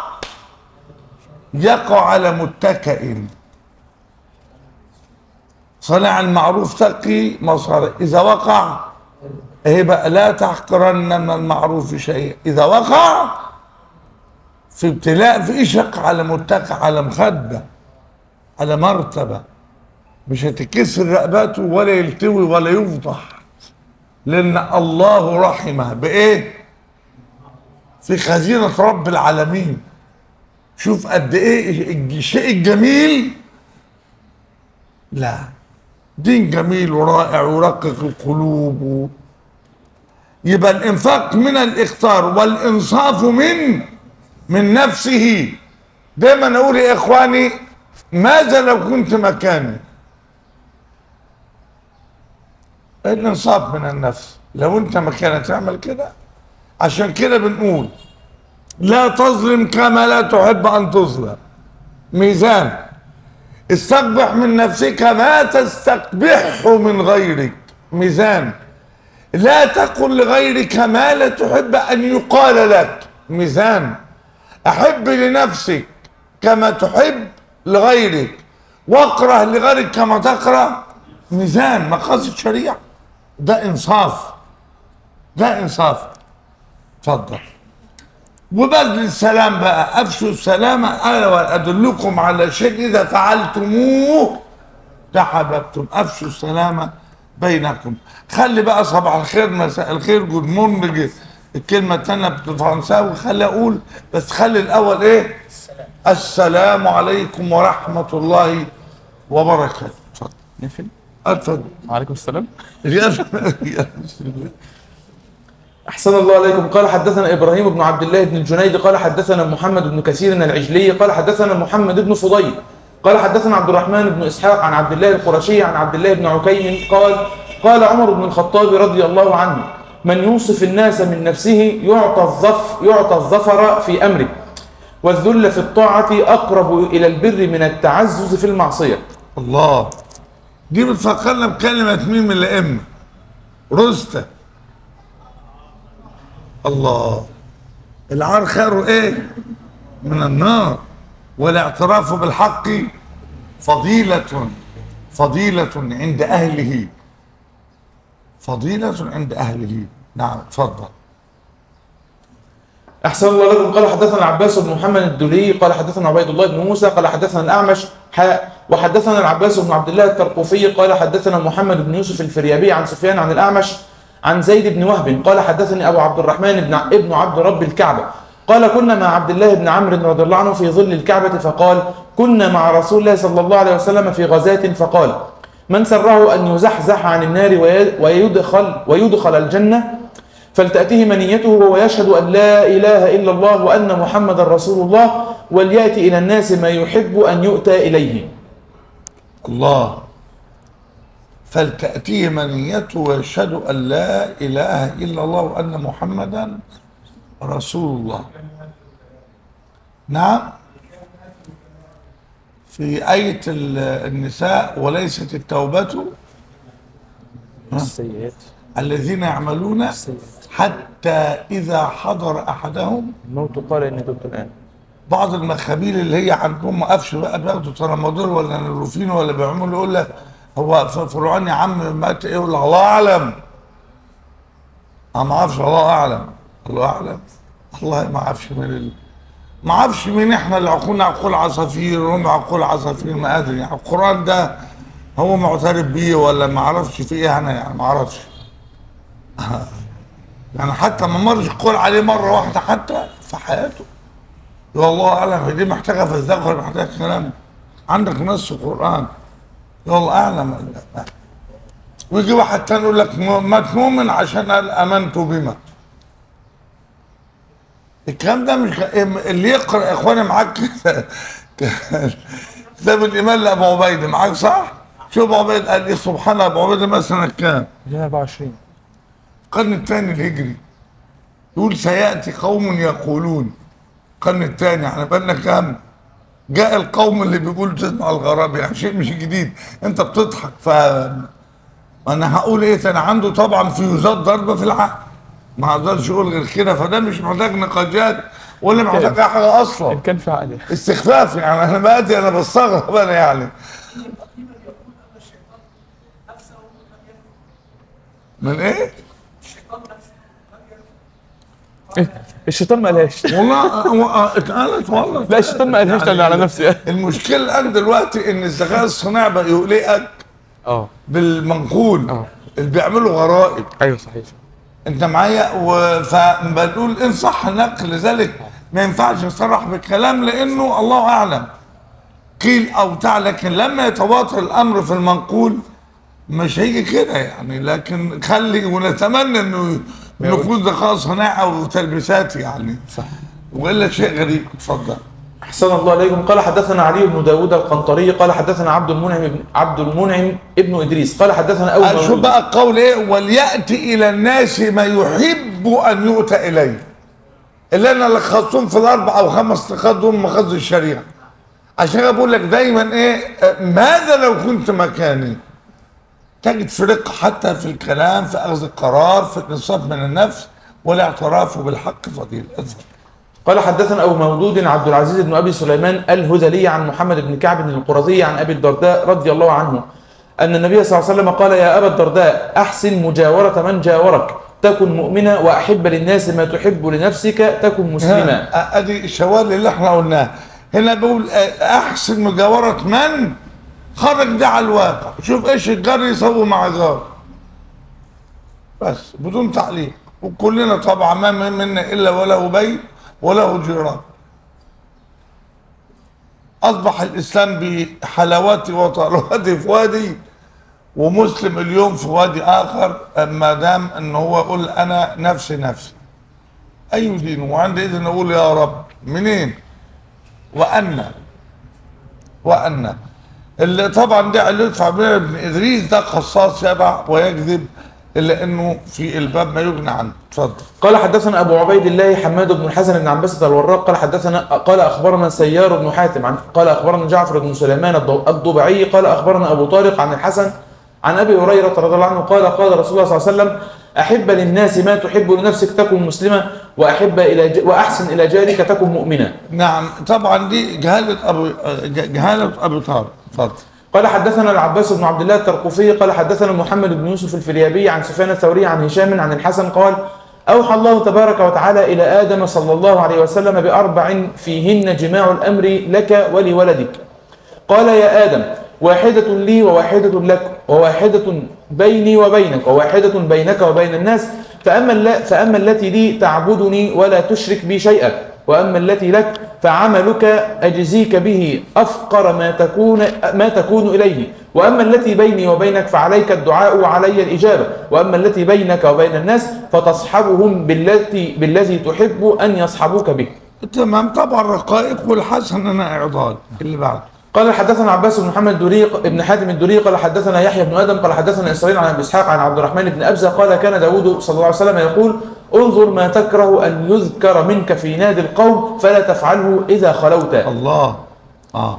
يقع على متكئ. صناع المعروف تقي مصارع، اذا وقع ايه بقى؟ لا تحقرن من المعروف شيئا اذا وقع في ابتلاء، في شق على مرتفع، على مخده، على مرتبه، مش هتكسر رقبته ولا يلتوي ولا يفضح، لان الله رحمه بايه؟ في خزينه رب العالمين. شوف قد ايه الشيء الجميل. لا، دين جميل ورائع ورقق القلوب و... يبقى الانفاق من الاختار والانصاف من من نفسه. دايما اقول يا اخواني، ماذا لو كنت مكاني؟ الانصاف من النفس. لو انت مكانك تعمل كده. عشان كده بنقول لا تظلم كما لا تحب ان تظلم. ميزان. استقبح من نفسك ما تستقبحه من غيرك. ميزان. لا تقل لغيرك ما لا تحب ان يقال لك. ميزان. احب لنفسك كما تحب لغيرك، واكره لغيرك كما تكره. ميزان. مقاصد شريعه. ده انصاف، ده انصاف. اتفضل. وبذل السلام بقى، افشوا السلام. انا وادلكم على شيء اذا فعلتموه تحاببتم. افشوا السلام بينكم. خلي بقى صباح الخير، مساء الخير، جود مورنينج، الكلمه الثانيه بالفرنساوي خلي اقول، بس خلي الاول ايه؟ السلام. السلام عليكم ورحمه الله وبركاته. اتفضل. نقفل. اتفضل. وعليكم السلام. يا أحسن الله عليكم. قال حدثنا إبراهيم بن عبد الله بن الجنيد قال حدثنا محمد بن كثير العجلي قال حدثنا محمد بن فضيل قال حدثنا عبد الرحمن بن إسحاق عن عبد الله القرشي عن عبد الله بن عكيم قال قال عمر بن الخطاب رضي الله عنه: من يوصف الناس من نفسه يعطى الظف يعطى الظفر في أمره، والذل في الطاعة أقرب إلى البر من التعزز في المعصية. الله. دي بتفكرنا بكلمة مين من الأئمة؟ رستم. الله. العار خيره ايه؟ من النار. والاعتراف بالحق فضيلة فضيلة عند أهله. فضيلة عند أهله. نعم اتفضل. أحسن الله لكم. قال حدثنا العباس بن محمد الدلي قال حدثنا عبيد الله بن موسى قال حدثنا الأعمش حاء وحدثنا العباس بن عبد الله الترقوفي قال حدثنا محمد بن يوسف الفريابي عن سفيان عن الأعمش عن زيد بن وهب قال حدثني أبو عبد الرحمن بن ابن عبد رب الكعبة قال كنا مع عبد الله بن عمرو رضي الله عنه في ظل الكعبة فقال كنا مع رسول الله صلى الله عليه وسلم في غزاة فقال من سره أن يزحزح عن النار ويدخل ويدخل الجنة فلتأتيه منيته وهو يشهد أن لا إله إلا الله وأن محمد رسول الله وليأتي إلى الناس ما يحب أن يؤتى إليه. الله. فلتأتيه منيته ويشهد أن لا إله إلا الله وأن محمدا رسول الله. نعم. في آية النساء وليست التوبة السيئات الذين يعملون حتى إذا حضر أحدهم الموت قال إني تبت الآن. بعض المخابيل اللي هي عندهم ما قفش بقى بياخدوا ترامادول ولا نروفين ولا بيعملوا، يقول لك هو فرعون يا عم مات ايه؟ يقول الله اعلم. انا ما اعرفش، الله اعلم. الله اعلم. والله ما اعرفش من ال... ما اعرفش مين احنا اللي عقولنا عقول عصافير وهم عقول عصافير، ما ادري يعني. القران ده هو معترف بيه ولا ما اعرفش في ايه؟ انا يعني ما اعرفش. يعني حتى ما مرش القول عليه مره واحده حتى في حياته. والله اعلم. دي محتاجه فزاق ولا محتاجه كلام؟ عندك نص القران والله اعلم. ويجي واحد تاني يقول لك مات مؤمن عشان قال امنت بما. الكلام ده مش اللي يقرا يا اخواني معاك كتاب الايمان لابو عبيده معاك صح؟ شوف ابو عبيده قال ايه؟ سبحان الله. ابو عبيده مثلا كام؟ أربعة وعشرين. القرن الثاني الهجري. يقول سياتي قوم يقولون. القرن الثاني يعني بقالنا كام؟ جاء القوم اللي بيقولوا تسمع الغراب، يعني شيء مش جديد. انت بتضحك. ف انا هقول ايه تاني؟ عنده طبعا فيوزات ضربه في العقل، ما اقدرش اقول غير كده. فده مش محتاج نقاشات ولا محتاج اي حاجه اصلا. إن كان في عقلي استخفاف يعني. انا بادي انا بستغرب انا يعني. من ايه؟ الشيطان ما قالهاش. والله هو اتقالت والله. لا الشيطان ما قالهاش الا على نفسي. المشكله الان دلوقتي ان الذكاء الصناعي بقى يقلقك اه بالمنقول اه اللي بيعملوا غرائب. ايوه صحيح. انت معايا؟ فبنقول ان صح النقل، لذلك ما ينفعش نصرح بالكلام لانه الله اعلم قيل او بتاع، لكن لما يتواتر الامر في المنقول مش هيجي كده يعني. لكن خلي ونتمنى انه نكون ذكاء صناعي او تلبيسات يعني، صح. والا شيء غريب. اتفضل. احسن الله عليكم. قال حدثنا علي بن داود القنطري قال حدثنا عبد المنعم بن عبد المنعم ابن ادريس قال حدثنا ابو شوف بقى القول ايه، ولياتي الى الناس ما يحب ان يؤتى اليه، اللي انا لخصتهم في الاربع او خمس نقاط دول مخازن الشريعه. عشان كده بقول لك دايما ايه، ماذا لو كنت مكاني؟ تجد في رقه حتى في الكلام، في اخذ القرار، في الانصاف من النفس والاعتراف بالحق فضيله. قال حدثنا ابو مولود عبد العزيز بن ابي سليمان الهذلي عن محمد بن كعب القرظي عن ابي الدرداء رضي الله عنه ان النبي صلى الله عليه وسلم قال يا ابا الدرداء احسن مجاوره من جاورك تكن مؤمنا واحب للناس ما تحب لنفسك تكن مسلما. ادي الشوال اللي احنا قلناه هنا، بقول احسن مجاوره من خرج ده على الواقع. شوف ايش الجار يسوي مع جار، بس بدون تعليق. وكلنا طبعا ما منا الا وله بيت وله جيران. اصبح الاسلام بحلاوته وطلواته في وادي، ومسلم اليوم في وادي اخر، ما دام ان هو يقول انا نفسي نفسي. اي دين، وعندي اذن اقول يا رب منين وأن وأن اللي طبعا ده اللي يدفع بين ابن ادريس ده خصاص يبع ويكذب، الا انه في الباب ما يغنى عنه. اتفضل. قال حدثنا ابو عبيد الله حماد بن الحسن بن عباسة الوراق قال حدثنا قال اخبرنا سيار بن حاتم عن قال اخبرنا جعفر بن سليمان الضبعي قال اخبرنا ابو طارق عن الحسن عن ابي هريره رضي الله عنه قال قال رسول الله صلى الله عليه وسلم احب للناس ما تحب لنفسك تكن مسلما واحب الى ج... واحسن الى جارك تكن مؤمنا. نعم طبعا دي جهاله ابو جهاله ابو طارق. اتفضل. قال حدثنا العباس بن عبد الله الترقفي قال حدثنا محمد بن يوسف الفريابي عن سفيان الثوري عن هشام عن الحسن قال اوحى الله تبارك وتعالى الى ادم صلى الله عليه وسلم باربع فيهن جماع الامر لك ولولدك. قال يا ادم واحدة لي وواحدة لك وواحدة بيني وبينك وواحدة بينك وبين الناس، فأما, فأما التي لي تعبدني ولا تشرك بي شيئا، وأما التي لك فعملك أجزيك به أفقر ما تكون, ما تكون إليه، وأما التي بيني وبينك فعليك الدعاء وعلي الإجابة، وأما التي بينك وبين الناس فتصحبهم بالتي بالذي تحب أن يصحبوك به. تمام. طبعا رقائق والحسن أنا إعضال. اللي بعد. قال حدثنا عباس بن محمد الدوري ابن حاتم الدوري قال حدثنا يحيى بن ادم قال حدثنا اسرائيل عن ابي اسحاق عن عبد الرحمن بن ابزه قال كان داود صلى الله عليه وسلم يقول انظر ما تكره ان يذكر منك في نادي القوم فلا تفعله اذا خلوت. الله. اه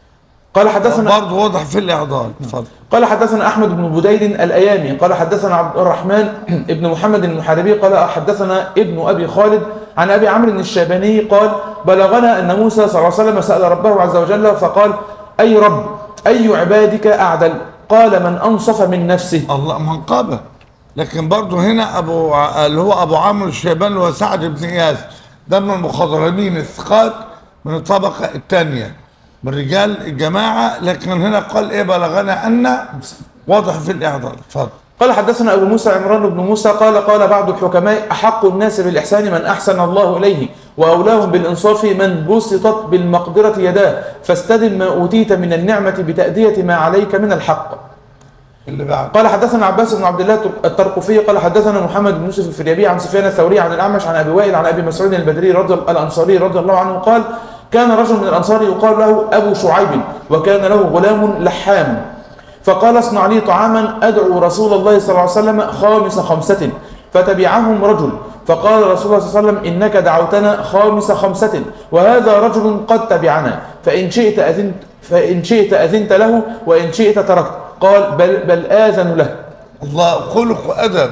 قال حدثنا برضه واضح في الاعضال. اتفضل. قال حدثنا احمد بن بديد الايامي قال حدثنا عبد الرحمن ابن محمد المحاربي قال حدثنا ابن ابي خالد عن ابي عمرو الشيباني قال بلغنا ان موسى صلى الله عليه وسلم سال ربه عز وجل فقال اي رب اي عبادك اعدل؟ قال من انصف من نفسه. الله منقبه. لكن برضه هنا ابو اللي هو ابو عمرو الشيباني اللي هو سعد بن اياس ده من المخضرمين الثقات من الطبقه الثانيه من رجال الجماعه، لكن هنا قال ايه بلغنا ان واضح في الاعضال. اتفضل. قال حدثنا ابو موسى عمران بن موسى قال قال بعض الحكماء احق الناس بالاحسان من احسن الله اليه واولاهم بالانصاف من بسطت بالمقدره يداه فاستدم ما اوتيت من النعمه بتاديه ما عليك من الحق. اللي بعد. قال حدثنا عباس بن عبد الله الترقفي قال حدثنا محمد بن يوسف الفريابي عن سفيان الثوري عن الاعمش عن ابي وائل عن ابي مسعود البدري رضي الانصاري رضي الله عنه قال كان رجل من الانصار يقال له ابو شعيب وكان له غلام لحام فقال اصنع لي طعاما ادعو رسول الله صلى الله عليه وسلم خامس خمسة فتبعهم رجل فقال رسول الله صلى الله عليه وسلم انك دعوتنا خامس خمسة وهذا رجل قد تبعنا فان شئت اذنت فان شئت اذنت له وان شئت تركت. قال بل بل آذن له. الله خلق وادب.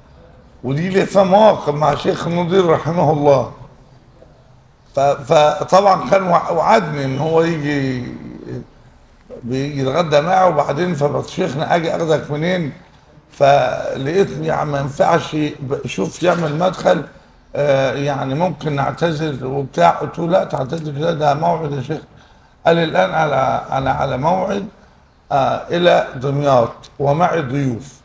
ودي ليه فيها مواقف مع شيخ النضير رحمه الله. فطبعا كان وعدني ان هو يجي بيجي يتغدى معه وبعدين فشيخنا اجي اخدك منين؟ فلقيتني يعني ما ينفعش شوف يعمل مدخل آه يعني ممكن نعتذر وبتاع. قلت له لا تعتذر، ده ده موعد يا شيخ. قال لي الان على انا على موعد آه الى دمياط ومعي ضيوف.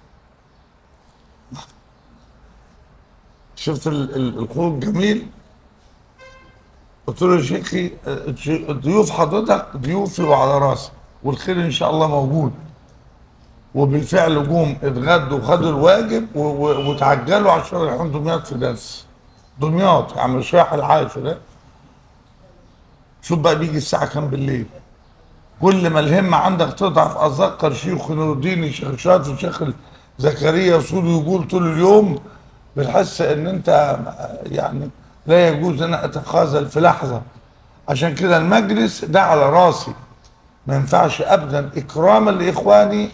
شفت ال- ال- الخوف الجميل. قلت له يا شيخي آه، ضيوف حضرتك ضيوفي وعلى راسي، والخير ان شاء الله موجود. وبالفعل جم اتغدوا وخدوا الواجب و- و- وتعجلوا عشان يروحوا دمياط في درس. دمياط يعني مش رايح العاشر ده. شوف بقى بيجي الساعه كام بالليل. كل ما الهمه عندك تضعف اتذكر شيخ نور الدين الشيخ شاطر والشيخ زكريا وصول يقول طول اليوم، بتحس ان انت يعني لا يجوز ان أنا اتخاذل في لحظه. عشان كده المجلس ده على راسي، ما ينفعش ابدا اكراما لاخواني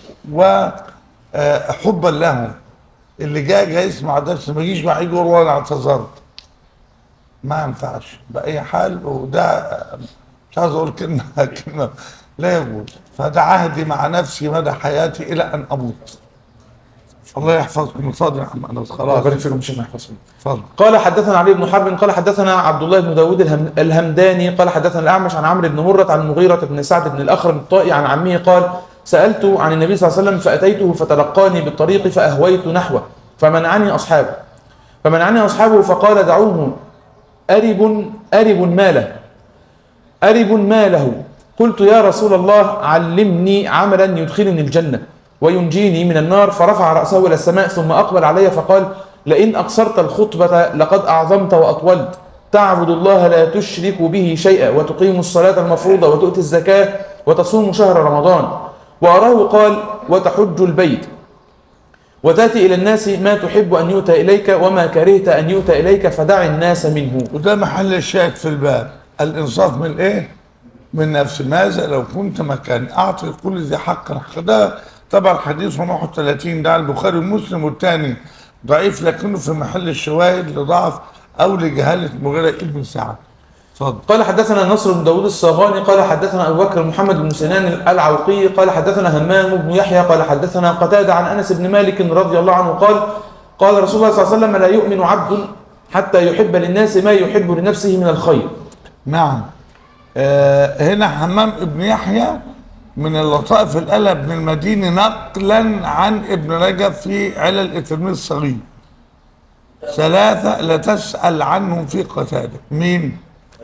وحبا لهم. اللي جاي جاي يسمع درس ما يجيش معي يقول والله انا اعتذرت، ما ينفعش باي حال. وده مش عايز اقول كلمه كلمه لا يجوز. فده عهدي مع نفسي مدى حياتي الى ان اموت. الله يحفظكم وصادق يا عم انس. الله خلاص يبارك فيكم شيخنا يحفظكم. اتفضل. قال حدثنا علي بن حرب قال حدثنا عبد الله بن داود الهم الهمداني قال حدثنا الأعمش عن عمرو بن مرة عن المغيرة بن سعد بن الأخرم الطائي عن عمه قال سألت عن النبي صلى الله عليه وسلم فأتيته فتلقاني بالطريق فأهويت نحوه فمنعني أصحابه فمنعني أصحابه فقال دعوه أرب أرب ماله أرب ماله. قلت يا رسول الله علمني عملا يدخلني الجنة وينجيني من النار. فرفع رأسه إلى السماء ثم أقبل علي فقال لئن أقصرت الخطبة لقد أعظمت وأطولت. تعبد الله لا تشرك به شيئا وتقيم الصلاة المفروضة وتؤتي الزكاة وتصوم شهر رمضان. وأراه قال وتحج البيت وتأتي إلى الناس ما تحب أن يؤتى إليك وما كرهت أن يؤتى إليك فدع الناس منه. وده محل الشاهد في الباب، الانصاف من ايه؟ من نفسي. ماذا لو كنت مكان اعطي كل ذي حق حق. ده طبعا حديث واحد وثلاثين ده على البخاري ومسلم، والثاني ضعيف لكنه في محل الشواهد لضعف او لجهاله مغيرة ابن سعد. اتفضل. قال حدثنا نصر بن داود الصاغاني قال حدثنا أبو بكر محمد بن سنان العوقي قال حدثنا همام بن يحيى قال حدثنا قتادة عن أنس بن مالك رضي الله عنه قال قال رسول الله صلى الله عليه وسلم لا يؤمن عبد حتى يحب للناس ما يحب لنفسه من الخير. نعم. آه هنا همام ابن يحيى من اللطائف الألى ابن المديني نقلا عن ابن رجب في علل التلميذ الصغير. ثلاثة لا تسأل عنهم في قتادة. مين؟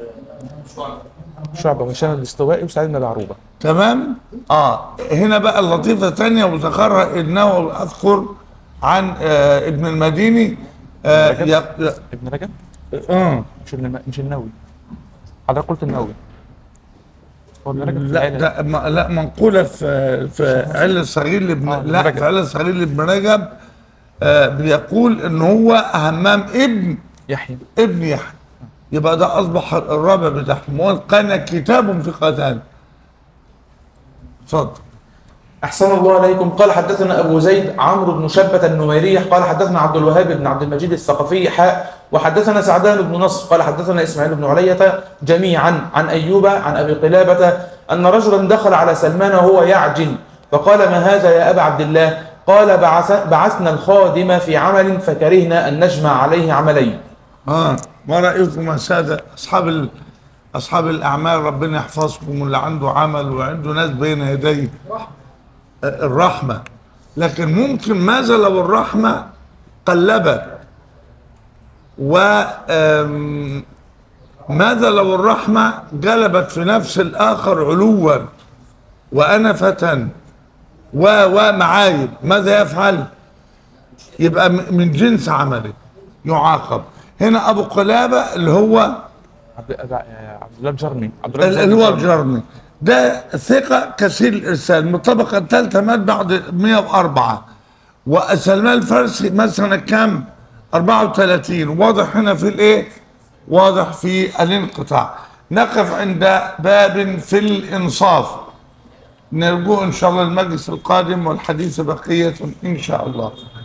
شعبة وهشام الاستوائي وسعيد بن العروبة. تمام؟ اه هنا بقى اللطيفة الثانية وذكرها النووي أذكر عن آه ابن المديني. آه ابن يق... رجب؟ ابن رجب؟ آه. مش ابن مش النووي. حضرتك قلت النووي. هو ابن رجب في لا العيلة. ده م- لا منقولة في في علة الصغير لابن آه، ابن لا رجب. في علة الصغير لابن رجب. آه بيقول ان هو همام ابن يحيى. ابن يحيى. يبقى ده اصبح الرابع بتاعهم، وكان كتاب في قتال. اتفضل. أحسن الله عليكم. قال حدثنا أبو زيد عمرو بن شبة النميري قال حدثنا عبد الوهاب بن عبد المجيد الثقفي حاء وحدثنا سعدان بن نصر قال حدثنا إسماعيل بن علية جميعا عن أيوب عن أبي قلابة أن رجلا دخل على سلمان وهو يعجن فقال ما هذا يا أبا عبد الله؟ قال بعث بعثنا الخادم في عمل فكرهنا أن نجمع عليه عملين. اه ما رايكم يا ساده اصحاب ال... اصحاب الاعمال، ربنا يحفظكم، واللي عنده عمل وعنده ناس بين يديه آه، الرحمه. لكن ممكن ماذا لو الرحمه قلبت؟ و آم، ماذا لو الرحمه جلبت في نفس الاخر علوا وانفه و ومعايب؟ ماذا يفعل؟ يبقى م- من جنس عمله يعاقب. هنا ابو قلابه اللي هو عبد عبد الله الجرمي. عبد الله اللي هو الجرمي ده ثقه كثير الارسال من الطبقه الثالثه، مات بعد مئة وأربعة. وسلمان الفارسي مثلا كام؟ أربعة وثلاثين. واضح هنا في الايه؟ واضح في الانقطاع. نقف عند باب في الانصاف، نرجو ان شاء الله المجلس القادم والحديث بقيه ان شاء الله.